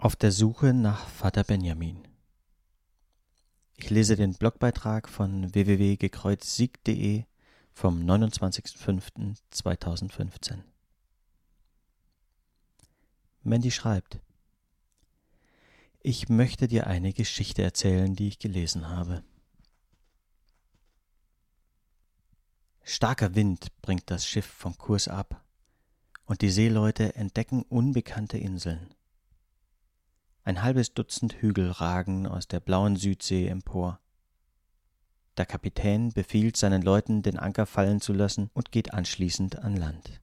Auf der Suche nach Vater Benjamin. Ich lese den Blogbeitrag von www.gekreuzsieg.de vom 29.05.2015. Mandy schreibt: Ich möchte dir eine Geschichte erzählen, die ich gelesen habe. Starker Wind bringt das Schiff vom Kurs ab und die Seeleute entdecken unbekannte Inseln. Ein halbes Dutzend Hügel ragen aus der blauen Südsee empor. Der Kapitän befiehlt seinen Leuten, den Anker fallen zu lassen und geht anschließend an Land.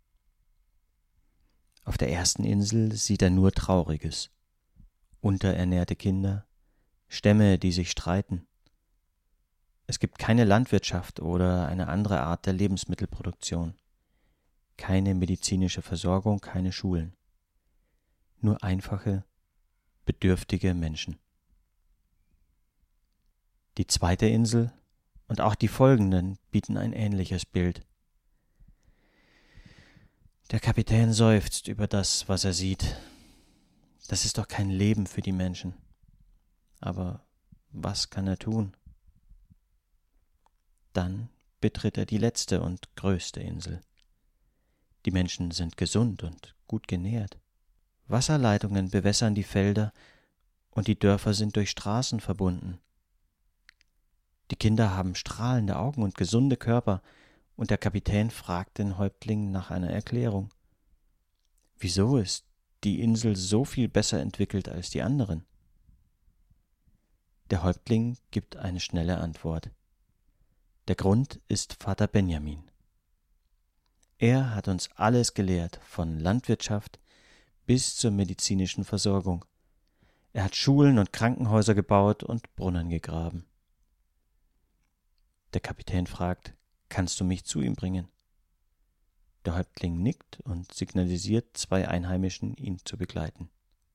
Auf der ersten Insel sieht er nur Trauriges: unterernährte Kinder, Stämme, die sich streiten. Es gibt keine Landwirtschaft oder eine andere Art der Lebensmittelproduktion, keine medizinische Versorgung, keine Schulen, nur einfache, bedürftige Menschen. Die zweite Insel und auch die folgenden bieten ein ähnliches Bild. Der Kapitän seufzt über das, was er sieht. Das ist doch kein Leben für die Menschen. Aber was kann er tun? Dann betritt er die letzte und größte Insel. Die Menschen sind gesund und gut genährt. Wasserleitungen bewässern die Felder und die Dörfer sind durch Straßen verbunden. Die Kinder haben strahlende Augen und gesunde Körper, und der Kapitän fragt den Häuptling nach einer Erklärung. Wieso ist die Insel so viel besser entwickelt als die anderen? Der Häuptling gibt eine schnelle Antwort. Der Grund ist Vater Benjamin. Er hat uns alles gelehrt, von Landwirtschaft bis zur medizinischen Versorgung. Er hat Schulen und Krankenhäuser gebaut und Brunnen gegraben. Der Kapitän fragt: Kannst du mich zu ihm bringen? Der Häuptling nickt und signalisiert 2 Einheimischen, ihn zu begleiten.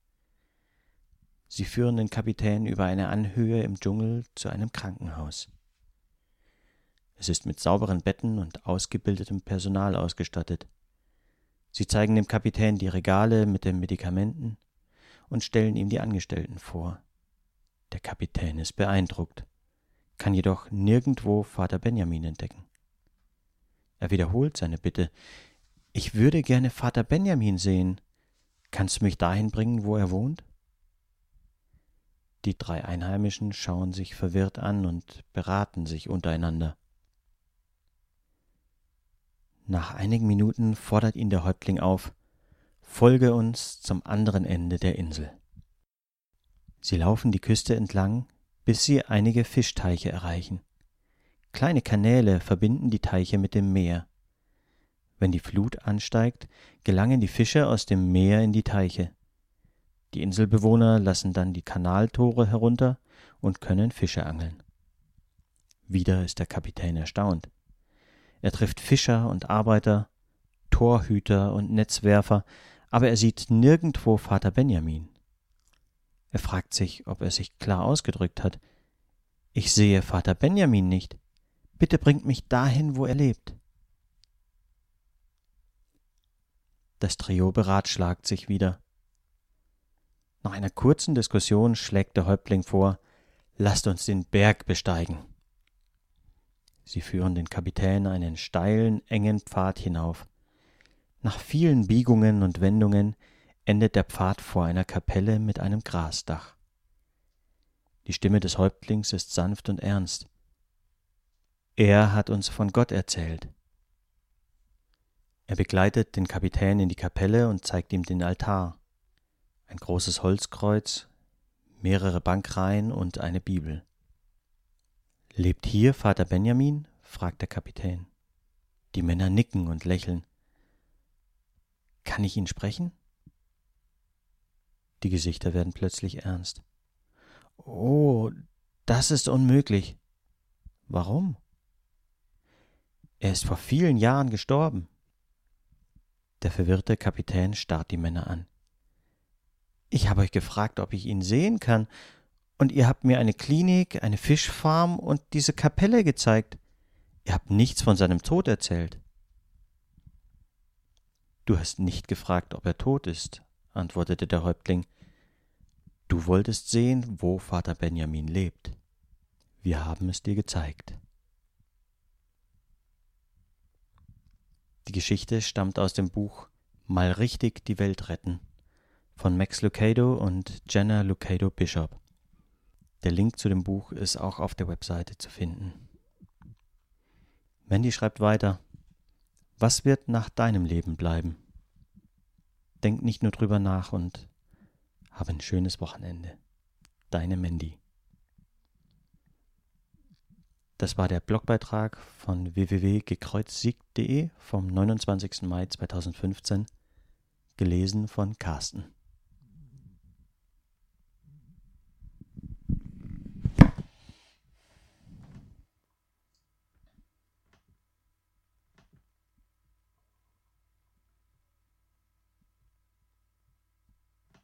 Sie führen den Kapitän über eine Anhöhe im Dschungel zu einem Krankenhaus. Es ist mit sauberen Betten und ausgebildetem Personal ausgestattet. Sie zeigen dem Kapitän die Regale mit den Medikamenten und stellen ihm die Angestellten vor. Der Kapitän ist beeindruckt, kann jedoch nirgendwo Vater Benjamin entdecken. Er wiederholt seine Bitte: Ich würde gerne Vater Benjamin sehen. Kannst du mich dahin bringen, wo er wohnt? Die 3 Einheimischen schauen sich verwirrt an und beraten sich untereinander. Nach einigen Minuten fordert ihn der Häuptling auf: Folge uns zum anderen Ende der Insel. Sie laufen die Küste entlang, bis sie einige Fischteiche erreichen. Kleine Kanäle verbinden die Teiche mit dem Meer. Wenn die Flut ansteigt, gelangen die Fische aus dem Meer in die Teiche. Die Inselbewohner lassen dann die Kanaltore herunter und können Fische angeln. Wieder ist der Kapitän erstaunt. Er trifft Fischer und Arbeiter, Torhüter und Netzwerfer, aber er sieht nirgendwo Vater Benjamin. Er fragt sich, ob er sich klar ausgedrückt hat. Ich sehe Vater Benjamin nicht. Bitte bringt mich dahin, wo er lebt. Das Trio beratschlagt sich wieder. Nach einer kurzen Diskussion schlägt der Häuptling vor: Lasst uns den Berg besteigen. Sie führen den Kapitän einen steilen, engen Pfad hinauf. Nach vielen Biegungen und Wendungen endet der Pfad vor einer Kapelle mit einem Grasdach. Die Stimme des Häuptlings ist sanft und ernst. Er hat uns von Gott erzählt. Er begleitet den Kapitän in die Kapelle und zeigt ihm den Altar. Ein großes Holzkreuz, mehrere Bankreihen und eine Bibel. »Lebt hier Vater Benjamin?« fragt der Kapitän. Die Männer nicken und lächeln. »Kann ich ihn sprechen?« Die Gesichter werden plötzlich ernst. »Oh, das ist unmöglich.« »Warum?« »Er ist vor vielen Jahren gestorben.« Der verwirrte Kapitän starrt die Männer an. »Ich habe euch gefragt, ob ich ihn sehen kann, und ihr habt mir eine Klinik, eine Fischfarm und diese Kapelle gezeigt. Ihr habt nichts von seinem Tod erzählt.« »Du hast nicht gefragt, ob er tot ist«, antwortete der Häuptling. Du wolltest sehen, wo Vater Benjamin lebt. Wir haben es dir gezeigt. Die Geschichte stammt aus dem Buch Mal richtig die Welt retten von Max Lucado und Jenna Lucado Bishop. Der Link zu dem Buch ist auch auf der Webseite zu finden. Mandy schreibt weiter: Was wird nach deinem Leben bleiben? Denk nicht nur drüber nach und hab ein schönes Wochenende. Deine Mandy. Das war der Blogbeitrag von www.gekreuzsiegt.de vom 29. Mai 2015, gelesen von Carsten.